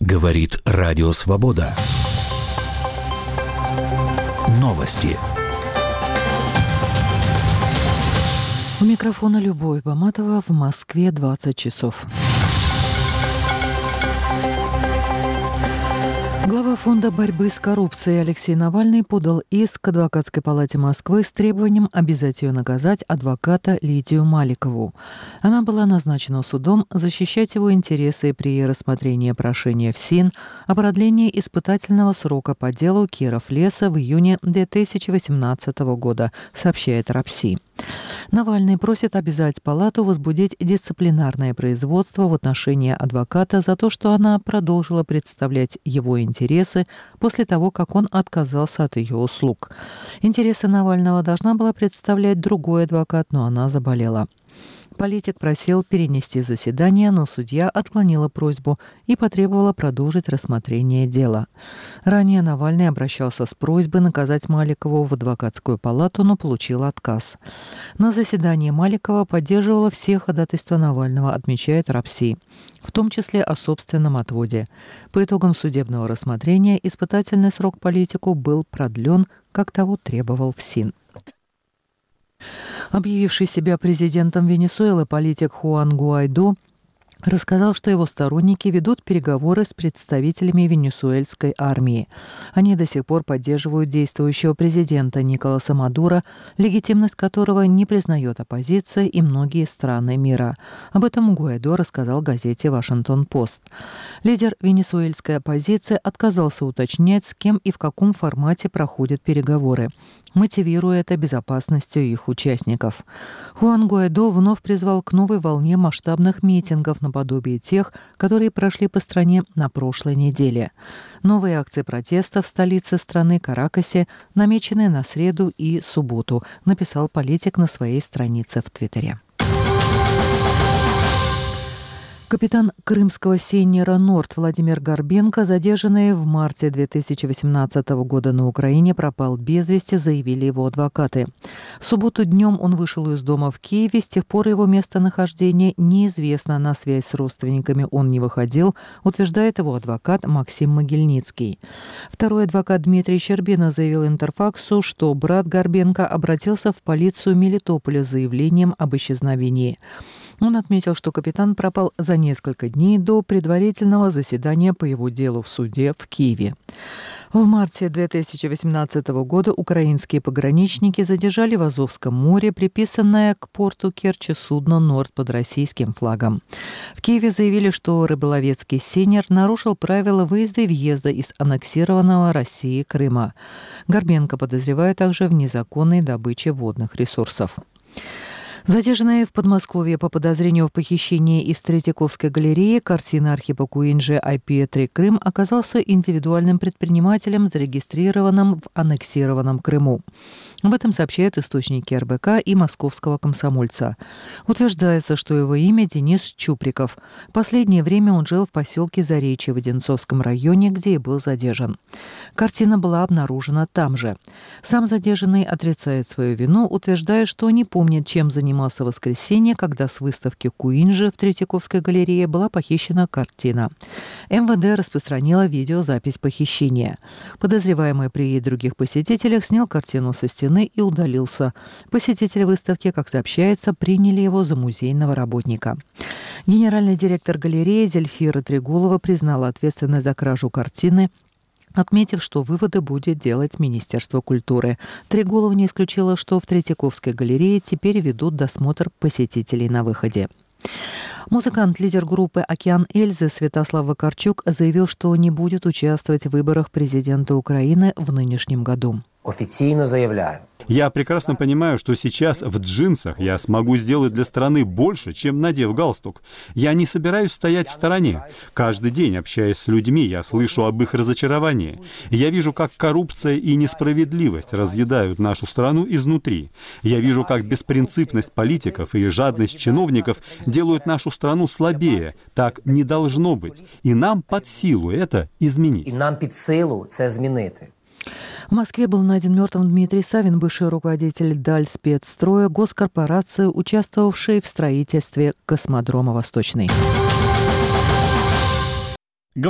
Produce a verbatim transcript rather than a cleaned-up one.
Говорит Радио Свобода. Новости. У микрофона Любовь Баматова. В Москве двадцать часов. Глава фонда борьбы с коррупцией Алексей Навальный подал иск к Адвокатской палате Москвы с требованием обязать ее наказать адвоката Лидию Маликову. Она была назначена судом защищать его интересы при рассмотрении прошения ФСИН о продлении испытательного срока по делу Киров-Леса в июне две тысячи восемнадцатого года, сообщает РАПСИ. Навальный просит обязать палату возбудить дисциплинарное производство в отношении адвоката за то, что она продолжила представлять его интересы после того, как он отказался от ее услуг. Интересы Навального должна была представлять другой адвокат, но она заболела. Политик просил перенести заседание, но судья отклонила просьбу и потребовала продолжить рассмотрение дела. Ранее Навальный обращался с просьбой наказать Маликову в адвокатскую палату, но получил отказ. На заседании Маликова поддерживала все ходатайства Навального, отмечает РАПСИ, в том числе о собственном отводе. По итогам судебного рассмотрения испытательный срок политику был продлен, как того требовал ФСИН. Объявивший себя президентом Венесуэлы политик Хуан Гуайдо рассказал, что его сторонники ведут переговоры с представителями венесуэльской армии. Они до сих пор поддерживают действующего президента Николаса Мадуро, легитимность которого не признает оппозиция и многие страны мира. Об этом Гуайдо рассказал газете «Вашингтон-Пост». Лидер венесуэльской оппозиции отказался уточнять, с кем и в каком формате проходят переговоры, мотивируя это безопасностью их участников. Хуан Гуайдо вновь призвал к новой волне масштабных митингов наподобие тех, которые прошли по стране на прошлой неделе. Новые акции протеста в столице страны Каракасе намечены на среду и субботу, написал политик на своей странице в Твиттере. Капитан крымского сейнера «Норд» Владимир Горбенко, задержанный в марте две тысячи восемнадцатого года на Украине, пропал без вести, заявили его адвокаты. В субботу днем он вышел из дома в Киеве, с тех пор его местонахождение неизвестно, на связь с родственниками он не выходил, утверждает его адвокат Максим Могильницкий. Второй адвокат Дмитрий Щербина заявил Интерфаксу, что брат Горбенко обратился в полицию Мелитополя с заявлением об исчезновении. Он отметил, что капитан пропал за несколько дней до предварительного заседания по его делу в суде в Киеве. В марте две тысячи восемнадцатого года украинские пограничники задержали в Азовском море приписанное к порту Керчи судно «Норд» под российским флагом. В Киеве заявили, что рыболовецкий сейнер нарушил правила выезда и въезда из аннексированного Россией Крыма. Горбенко подозревают также в незаконной добыче водных ресурсов. Задержанный в Подмосковье по подозрению в похищении из Третьяковской галереи картины Архипа Куинджи «Ай Пи три Крым» оказался индивидуальным предпринимателем, зарегистрированным в аннексированном Крыму. Об этом сообщают источники эр бэ ка и московского комсомольца. Утверждается, что его имя Денис Чуприков. В последнее время он жил в поселке Заречье в Одинцовском районе, где и был задержан. Картина была обнаружена там же. Сам задержанный отрицает свою вину, утверждая, что не помнит, чем занимался в воскресенье, когда с выставки Куинджи в Третьяковской галерее была похищена картина. эм вэ дэ распространила видеозапись похищения. Подозреваемый при других посетителях снял картину со стены и удалился. Посетители выставки, как сообщается, приняли его за музейного работника. Генеральный директор галереи Зельфира Трегулова признала ответственность за кражу картины, отметив, что выводы будет делать Министерство культуры. Трегулова не исключила, что в Третьяковской галерее теперь ведут досмотр посетителей на выходе. Музыкант, лидер группы «Океан Эльзы» Святослав Вакарчук заявил, что не будет участвовать в выборах президента Украины в нынешнем году. Официально заявляю. Я прекрасно понимаю, что сейчас в джинсах я смогу сделать для страны больше, чем надев галстук. Я не собираюсь стоять в стороне. Каждый день, общаясь с людьми, я слышу об их разочаровании. Я вижу, как коррупция и несправедливость разъедают нашу страну изнутри. Я вижу, как беспринципность политиков и жадность чиновников делают нашу страну слабее. Так не должно быть. И нам под силу это изменить. И нам под силу это изменить. В Москве был найден мертвым Дмитрий Савин, бывший руководитель Дальспецстроя, госкорпорации, участвовавшей в строительстве космодрома «Восточный».